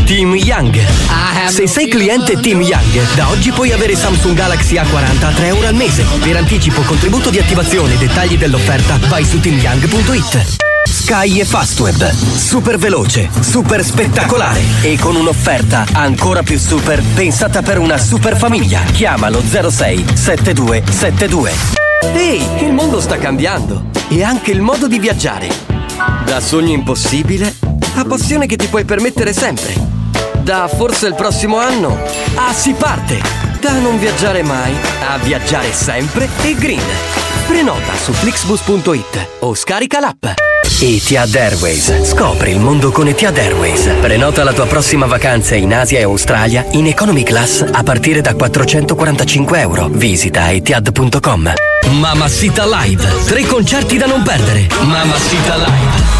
Team Young. Se sei cliente Team Young, da oggi puoi avere Samsung Galaxy A40 a €3 al mese. Per anticipo, contributo di attivazione e dettagli dell'offerta, vai su teamyoung.it. Sky e Fastweb, super veloce, super spettacolare e con un'offerta ancora più super pensata per una super famiglia. Chiamalo 06 7272. Ehi, il mondo sta cambiando e anche il modo di viaggiare. Da sogno impossibile a passione che ti puoi permettere sempre. Da forse il prossimo anno a si parte. Da non viaggiare mai a viaggiare sempre e green. Prenota su flixbus.it o scarica l'app. Etihad Airways. Scopri il mondo con Etihad Airways. Prenota la tua prossima vacanza in Asia e Australia in economy class a partire da €445. Visita etihad.com. Mamacita Live. 3 concerti da non perdere. Mamacita Live.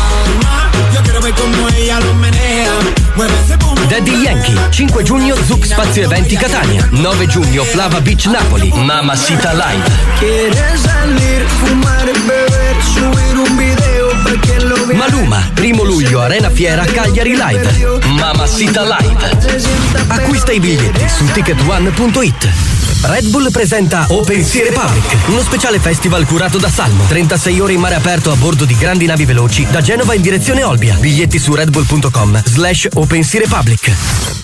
Daddy Yankee, 5 giugno Zouk Spazio Eventi Catania, 9 giugno Flava Beach Napoli, Mamacita Live. Maluma, 1 luglio Arena Fiera Cagliari Live, Mamacita Live. Acquista i biglietti su ticketone.it. Red Bull presenta Open Sea Republic, uno speciale festival curato da Salmo. 36 ore in mare aperto a bordo di grandi navi veloci da Genova in direzione Olbia. Biglietti su redbull.com/Open Sea Republic.